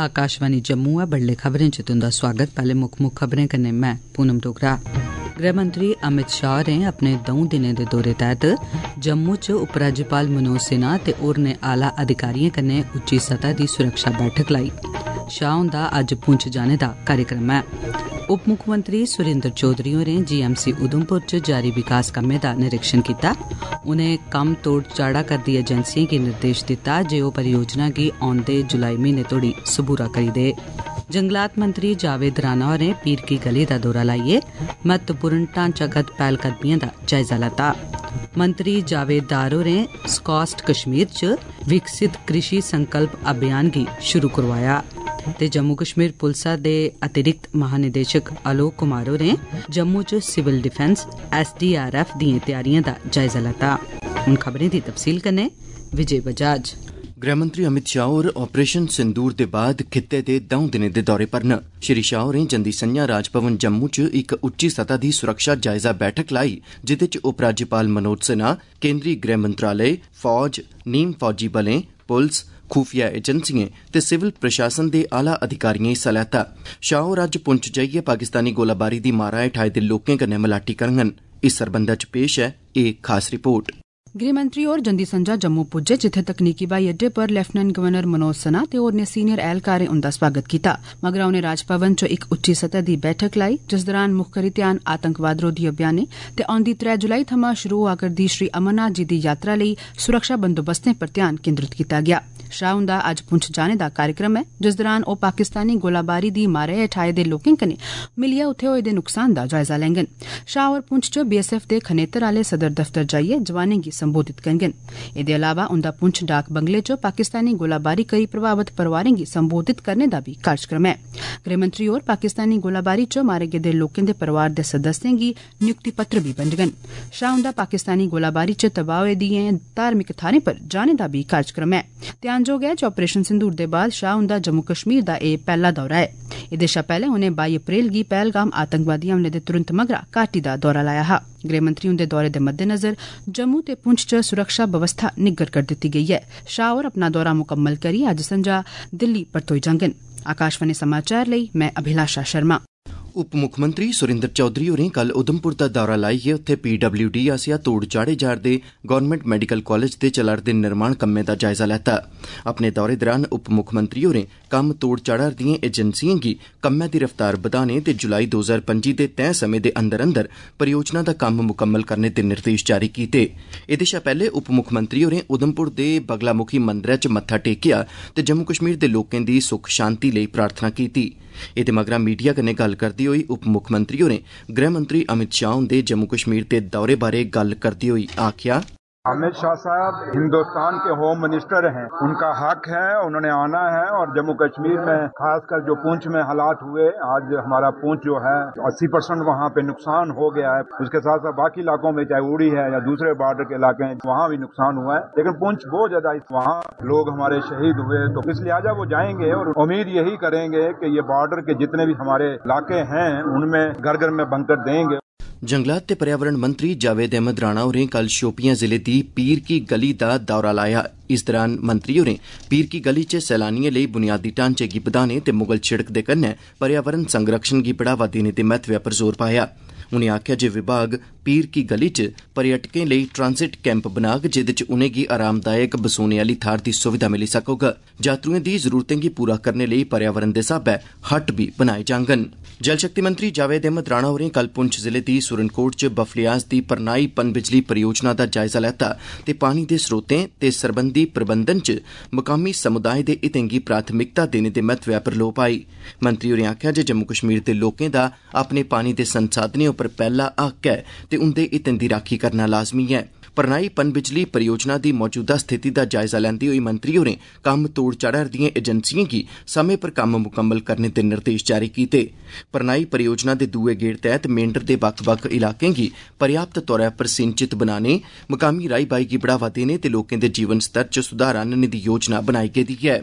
आकाशवाणी जम्मू है। बड़ले खबरें च तुंदा स्वागत। पहले मुक्ख खबरें कन्नै मैं पूनम डोगरा। गृहमंत्री अमित शाह होरें अपने 2 दिनें दे दौरे तैह्त जम्मू च उपराज्यपाल मनोज सिन्हा ते होरनें आला अधिकारिएं कन्नै उच्ची सतह दी सुरक्षा बैठक लाई। शाह हुंदा अज्ज पुंछ जाने दा कार्यक्रम है। उप मुक्खमंत्री सुरेंद्र चौधरी होरें जीएमसी उधमपुर च जारी विकास कम्में दा निरीक्षण कीता। उनें कम्म तोड़ चाढ़ा करदी एजेंसिएं गी निर्देश दित्ता जे ओह् परियोजना गी औंदे जुलाई म्हीने तोड़ी सबूरा करी दे। जंगलात मंत्री जावेद राणा होरें पीर की गली दा दौरा लाइयै महत्वपूर्ण ढांचागत पैह्लकदमिएं दा जायजा लैता। मंत्री जावेद दार होरें स्कास्ट कश्मीर च विकसित कृषि संकल्प अभियान गी शुरू करवाया ते जम्मू कश्मीर पुलसा दे अतिरिक्त महानिदेशक आलोक कुमार होरें जम्मू च सिविल डिफेंस SDRF दिएं तैयारिएं दा जायजा लैता। हुण खबरें दी तफसील कन्नै विजय बजाज। गृहमंत्री अमित शाह होर ऑपरेशन सिंदूर दे बाद खित्ते दे 2 दिनें दे दौरे पर न। श्री शाह होरें जंदी संझां राजभवन जम्मू च इक उच्ची सतह दी सुरक्षा जायजा बैठक लाई जिदे च उपराज्यपाल मनोज सिन्हा, केंद्री गृह मंत्रालय, फौज, नीम फौजी बलें, पुलस, खुफिया एजेंसिएं ते सिविल प्रशासन दे आला अधिकारिएं हिस्सा लैता। शाह होर अज्ज पुंछ जाइयै पाकिस्तानी गोलाबारी दी मारा हेठ आए दे लोकें कन्नै मलाटी करङन। इस सरबंधा च पेश है एक खास रिपोर्ट। गृहमंत्री होर जंदी संझा जम्मू पुज्जे जित्थे तकनीकी ब्हाई अड्डे पर लेफ्टिनेंट गवर्नर मनोज सिन्हा ते होरनें सीनियर ऐह्लकारें उंदा स्वागत कीता। मगरा उनें राजभवन च इक उच्ची सतह दी बैठक लाई जिस दौरान मुक्ख करी ध्यान आतंकवाद रोधी अभियानें ते औंदी 3 जुलाई थमां शुरू होआ करदी श्री अमरनाथ जी दी यात्रा लेई सुरक्षा बंदोबस्तें पर ध्यान केंद्रित कीता गेआ। शाह हुंदा अज्ज पुंछ जाने दा कार्यक्रम है जिस दौरान ओह् पाकिस्तानी गोलाबारी दी मारे हेठ आए दे लोकें कन्नै मिलियै उत्थे होए दे नुकसान दा जायजा लैंगन। शाह होर पुंछ च BSF दे खनेतर आले सदर दफ्तर जाइयै जवानें गी संबोधित करङन। एह्दे अलावा उंदा पुंछ डाक बंगले च पाकिस्तानी गोलाबारी करी प्रभावित परिवारें गी संबोधित करने दा बी कार्यक्रम है। गृहमंत्री होर पाकिस्तानी गोलाबारी च मारे गेदे लोकें दे परिवार दे सदस्यें गी नियुक्ति पत्र बी बंडङन। शाह हुंदा पाकिस्तानी गोलाबारी च तबाह होए दिएं धार्मिक थाह्रें पर जाने दा बी कार्यक्रम है। ध्यानजोग है जे ऑपरेशन सिंदूर दे बाद शाह हुंदा जम्मू कश्मीर दा एह् पैह्ला दौरा है। एह्दे शा पैह्ले उनें 22 अप्रैल गी पहलगाम आतंकवादी हमले दे तुरंत मगरा घाटी दा दौरा लाया हा। गृहमंत्री हुंदे दौरे दे मद्देनजर जम्मू ते पुंछ च सुरक्षा व्यवस्था निग्गर कर दित्ती गेई है। शाह होर अपना दौरा मुकम्मल करियै अज्ज संझा दिल्ली परतोई जाङन। आकाशवाणी समाचार लेई मैं अभिलाषा शर्मा। उप मुक्खमंत्री सुरेंद्र चौधरी होरें कल उधमपुर दा दौरा लाइयै उत्थे PWD आसेआ तोड़ चाढ़े जा'रदे गवर्नमेंट मैडिकल कॉलेज दे चला'रदे निर्माण कम्में दा जायजा लैता। अपने दौरे दौरान उप मुक्खमंत्री होरें कम्म तोड़ चाढ़ा'रदिएं एजेंसिएं गी कम्मै दी रफ्तार बधाने ते जुलाई 2025 दे तैऽ समें दे अंदर अंदर परियोजना दा कम्म मुकम्मल करने दे निर्देश जारी कीते। एह्दे शा पैह्ले उप मुक्खमंत्री होरें उधमपुर दे बगलामुखी मंदरै च मत्था टेकेआ ते जम्मू कश्मीर दे लोकें दी सुख शांति लेई प्रार्थना कीती। एह्दे मगरा मीडिया कन्नै गल्ल करदे होई उप मुक्खमंत्री होरें गृहमंत्री अमित शाह हुंदे जम्मू कश्मीर दे दौरे बारै गल्ल करदे होई आखेआ, अमित शाह साहब हिंदुस्तान के होम मिनिस्टर हैं, उनका हक है, उन्होंने आना है। और जम्मू कश्मीर में खासकर जो पुंछ में हालात हुए, आज हमारा पुंछ जो है 80% वहाँ पे नुकसान हो गया है। उसके साथ साथ बाकी इलाकों में चाहे उड़ी है या दूसरे बॉर्डर के इलाके हैं वहाँ भी नुकसान हुआ है, लेकिन पुंछ बहुत ज्यादा वहाँ लोग हमारे शहीद हुए, तो इस लिहाजा वो जाएंगे और उम्मीद यही करेंगे कि ये बॉर्डर के जितने भी हमारे इलाके हैं उनमें घर घर में बंकर देंगे। जंगलात ते पर्यावरण मंत्री जावेद अहमद राणा होरें कल शोपियां जिले दी पीर की गली दा दौरा लाया। इस दौरान मंत्री होरें पीर की गली च सैलानिएं लेई बुनियादी ढांचे गी बधाने ते मुगल शिड़क दे कन्नै पर्यावरण संरक्षण गी बढ़ावा देने दे महत्वै पर जोर पाया। उनें आखेआ जे विभाग पीर की गली च पर्यटकें लेई ट्रांसिट कैंप बनाग जेह्दे च उनेंगी आरामदायक बसोने आली थाह्र दी सुविधा मिली सकोग। यात्रुएं दी जरूरतें गी पूरा करने लेई पर्यावरण दे स्हाबै हट भी बनाए जाङन। जल शक्ति मंत्री जावेद अहमद राणा होरें कल पुंछ जिले दी सुरनकोट च बफलियाज दी परनाई पनबिजली परियोजना दा जायजा लैता ते पानी दे स्रोतें ते सरबंधी प्रबंधन च मकामी समुदाय दे हितें गी प्राथमिकता देने दे महत्वै पर लोऽ पाई। मंत्री होरें आखेआ जे जम्मू कश्मीर दे लोकें दा अपने पानी दे संसाधनें उप्पर पैह्ला हक ऐ ते उंदे हितें दी राखी करना लाज़मी है। परनाई पनबिजली परियोजना दी मौजूदा स्थिति दा जायजा लैंदे होई मंत्री होरें कम्म तोड़ चाढ़ा'रदिएं एजेंसिएं गी समें पर कम्म मुकम्मल करने दे निर्देश जारी कीते। परनाई परियोजना दे दूए गेड़ तैह्त मेंढर दे बक्ख-बक्ख इलाकें गी पर्याप्त तौरा पर सिंचित बनाने, मकामी राई बाई गी बढ़ावा देने ते लोकें दे जीवन स्तर च सुधार आह्नने दी योजना बनाई गेदी ऐ।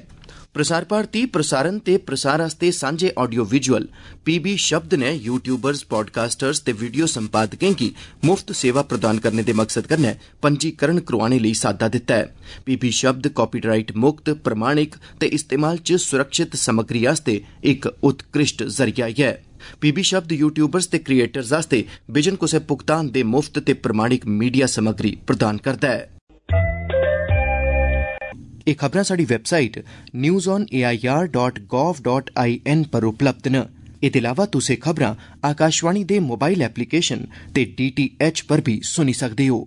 प्रसार भारती प्रसारण ते प्रसार आस्ते सांझे ऑडियो विजुअल पीबी शब्द ने यूट्यूबर्स, पॉडकास्टर्स ते वीडियो संपादकें गी मुफ्त सेवा प्रदान करने दे मकसद कन्नै पंजीकरण करोआने लेई साद्दा दित्ता है। पीबी शब्द कॉपीराइट मुक्त, प्रमाणिक ते इस्तेमाल च सुरक्षित समग्री आस्ते एक उत्कृष्ट जरिया है। पीबी शब्द यूट्यूबर्स ते क्रिएटर्स आस्ते बिजन कुसै भुगतान दे मुफ्त ते प्रमाणिक मीडिया समग्री प्रदान करदा है। ये खबरां साडी वैबसाइट newsonair.gov.in पर उपलब्ध न। एह्दे अलावा तुस एह् खबरां आकाशवाणी दे मोबाइल एप्लीकेशन ते DTH पर भी सुनी सकदे हो।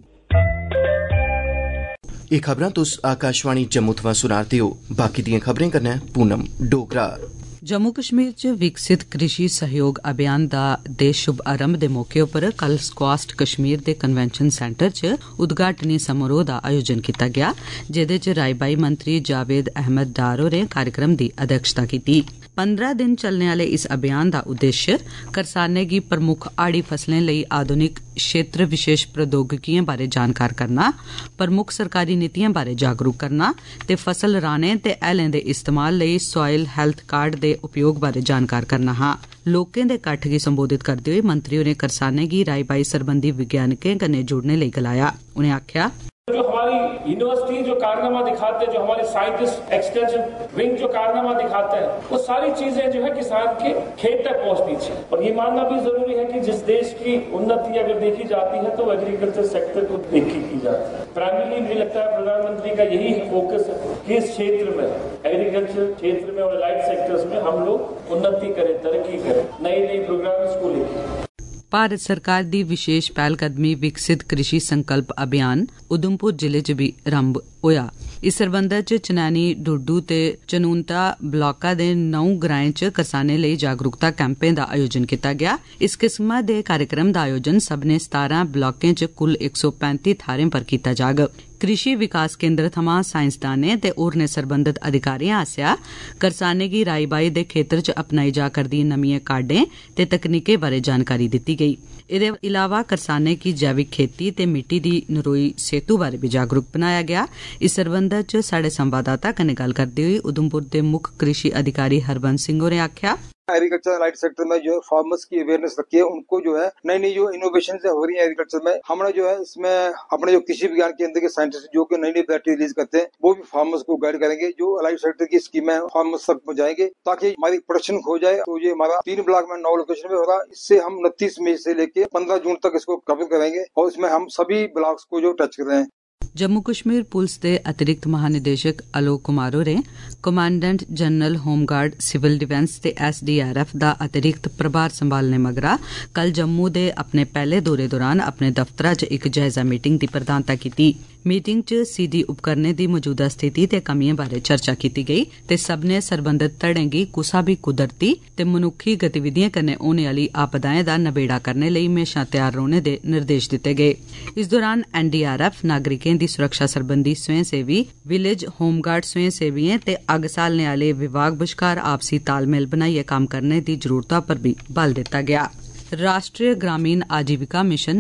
एह् खबरां तुस आकाशवाणी जम्मू थमां सुना'रदे हो। बाकी दियां खबरें कन्नै पूनम डोगरा। जम्मू कश्मीर च विकसित कृषि सहयोग अभियान दे शुभ आरंभ दे मौके पर कल स्क्वास्ट कश्मीर दे कन्वेंशन सेंटर च उद्घाटनी समारोह दा आयोजन किया गया, जेदे च राई-बाई मंत्री जावेद अहमद डार होरें कार्यक्रम दी अध्यक्षता कीती। 15 दिन चलने आले इस अभियान दा उद्देश्य करसानें गी प्रमुख हाड़ी फसलें लेई आधुनिक क्षेत्र विशेष प्रौद्योगिकिएं बारे जानकार करना, प्रमुख सरकारी नीतिएं बारे जागरूक करना ते फसल राह्ने ते हैलें दे इस्तेमाल लेई सॉइल हैल्थ कार्ड दे उपयोग बारे जानकार करना हा। लोकें दे किट्ठ गी संबोधित करदे होई मंत्री होरें करसानें गी राई-बाई सरबंधी वैज्ञानिकें कन्नै जुड़ने लेई गलाया। उनें आखेआ, जो हमारी यूनिवर्सिटी जो कारनामा दिखाते हैं, जो हमारे साइंटिस्ट एक्सटेंशन विंग जो कारनामा दिखाते हैं, वो सारी चीजें जो है किसान के खेत तक पहुंचनी चाहिए। और ये मानना भी जरूरी है कि जिस देश की उन्नति अगर देखी जाती है तो एग्रीकल्चर सेक्टर को देखी की जाती है। प्राइमरीली मुझे लगता है प्रधानमंत्री का यही फोकस है कि इस क्षेत्र में, एग्रीकल्चर क्षेत्र में और लाइट सेक्टर्स में हम लोग उन्नति करें, तरक्की करें, नई नई प्रोग्राम्स को लेकर। भारत सरकार दी विशेष पहलकदमी विकसित कृषि संकल्प अभियान उधमपुर जिले च भी आरंभ होया। इस सरबंधा च चनैनी, डुडू ते चनूनता ब्लाका दे 9 ग्राएं च करसानें लेई जागरूकता कैंपें दा आयोजन किया गया। इस किस्मा दे कार्यक्रम दा आयोजन सब्बने 17 ब्लाकें च कुल 135 थाहरें पर कीता जाग। कृषि विकास केन्द्र थमां साइंसदानें ते होरनें सरबंधत अधिकारिएं आसेआ करसानें गी राई-बाई दे खेतर च अपनाई जा करदी नमिएं काह्डें ते तकनीकें बारे जानकारी दित्ती गेई। एह्दे इलावा करसानें गी जैविक खेती ते मिट्टी दी नरोई सेहतू बारे भी जागरूक बनाया गया। इस सरबंधा च साढ़े संवाददाता कन्नै गल्ल करदे होई उधमपुर दे मुक्ख कृषि अधिकारी हरबंस सिंह होरें आखेआ, एग्रीकल्चर लाइट सेक्टर में जो फार्मर्स की अवेयरनेस रखी है, उनको जो है नई नई जो इनोवेशन हो रही है एग्रीकल्चर में, हमने जो है इसमें अपने जो कृषि विज्ञान केंद्र के साइंटिस्ट जो कि नई नई वैरायटी रिलीज करते हैं, वो भी फार्मर्स को गाइड करेंगे। जो लाइट सेक्टर की स्कीमें फार्मर्स तक पहुंचाएंगे ताकि हमारी प्रोडक्शन हो जाए। तो ये हमारा 3 ब्लॉक में 9 लोकेशन में होगा। इससे हम 29 मई से लेकर 15 जून तक इसको कवर करेंगे और इसमें हम सभी ब्लॉक्स को जो टच कर रहे हैं। जम्मू कश्मीर पुलिस दे अतिरिक्त महानिदेशक आलोक कुमार होरें commandant general home guard, civil defence ते SDRF दा अतिरिक्त प्रभार संभालने मगरा कल जम्मू दे अपने पैहले दौरे दौरान अपने दफ्तरा च इक जायजा मीटिंग दी प्रधानता कीती। मीटिंग च CD उपकरणें दी मौजूदा स्थिति ते कमियें बारे चर्चा कीती गेई ते सब्बने सरबंधत धड़ें गी कुसा भी कुदरती ते मनुक्खी गतिविधिएं कन्नै होने आली आपदाएं दा नबेड़ा करने लेई म्हेशां तैयार रौहने दे निर्देश दित्ते गए। इस दौरान NDRF, नागरिकें दी सुरक्षा सरबंधी स्वयंसेवी, विलेज होमगार्ड स्वयंसेविएं ते अग्ग सालने आले विभाग बश्कार आपसी तालमेल बनाइयै कम्म करने दी जरूरता पर भी बल दित्ता गया। राष्ट्रीय ग्रामीण आजीविका मिशन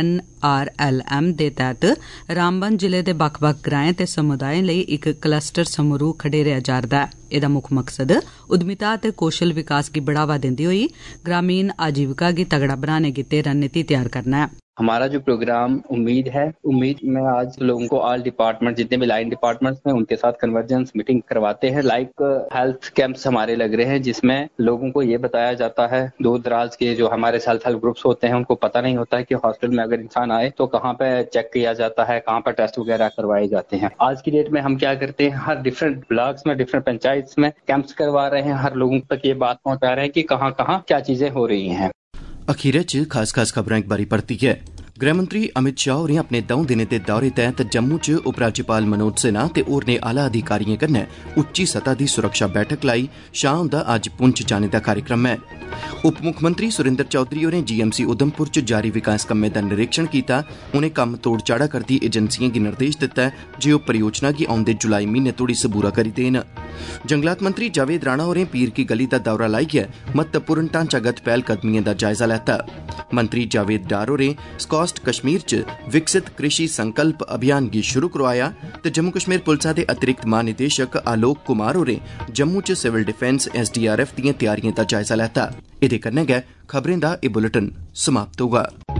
NRLM दे तैह्त रामबन जिले दे बक्ख-बक्ख ग्राएं ते समुदायें लेई इक क्लस्टर समूह खडेरेआ जा'रदा ऐ। एह्दा मुक्ख मकसद उद्यमिता ते कौशल विकास गी बढ़ावा दिंदे होई ग्रामीण आजीविका गी तगड़ा बनाने गित्ते रणनीति तैयार करना है। हमारा जो प्रोग्राम उम्मीद है, उम्मीद में आज लोगों को ऑल डिपार्टमेंट, जितने भी लाइन डिपार्टमेंट्स हैं, उनके साथ कन्वर्जेंस मीटिंग करवाते हैं। लाइक हेल्थ कैंप्स हमारे लग रहे हैं जिसमें लोगों को ये बताया जाता है, दूर दराज के जो हमारे सेल्फ हेल्प ग्रुप्स होते हैं उनको पता नहीं होता है कि हॉस्पिटल में अगर इंसान आए तो कहाँ पे चेक किया जाता है, कहाँ पे टेस्ट वगैरह करवाए जाते हैं। आज की डेट में हम क्या करते हैं, हर डिफरेंट ब्लॉक्स में, डिफरेंट पंचायत में कैंप्स करवा रहे हैं, हर लोगों तक ये बात पहुंचा रहे हैं कि कहाँ कहाँ क्या चीजें हो रही हैं। अखीरे च खास खबरां एक बारी परती है। गृहमंत्री अमित शाह होरें अपने 2 दिनें दे दौरे तैह्त जम्मू च उपराज्यपाल मनोज सिन्हा ते होरनें आला अधिकारिएं कन्नै उच्ची सतह दी सुरक्षा बैठक लाई। शाह हुंदा अज्ज पुंछ जाने दा कार्यक्रम है। उप मुक्खमंत्री सुरिंदर चौधरी होरें GMC उधमपुर च जारी विकास कम्में दा निरीक्षण कीता। उनें कम्म तोड़ चाढ़ा करदी एजेंसिएं गी निर्देश दित्ता जे ओह् परियोजना गी औंदे जुलाई म्हीने तोड़ी सबूरा करी देन। जंगलात मंत्री जावेद राणा होरें पीर की गली दा दौरा लाइयै महत्वपूर्ण ढांचागत पैह्लकदमिएं दा जायजा लैता। मंत्री जावेद डार होरें स्कॉस्ट वेस्ट कश्मीर च विकसित कृषि संकल्प अभियान गी शुरू करोआया ते जम्मू कश्मीर पुलसा दे अतिरिक्त महानिदेशक आलोक कुमार होरें जम्मू च सिविल डिफेंस SDRF दिएं तैयारिएं दा जायजा लैता। एह्दे कन्नै गै खबरें दा एह् बुलेटिन समाप्त होगा।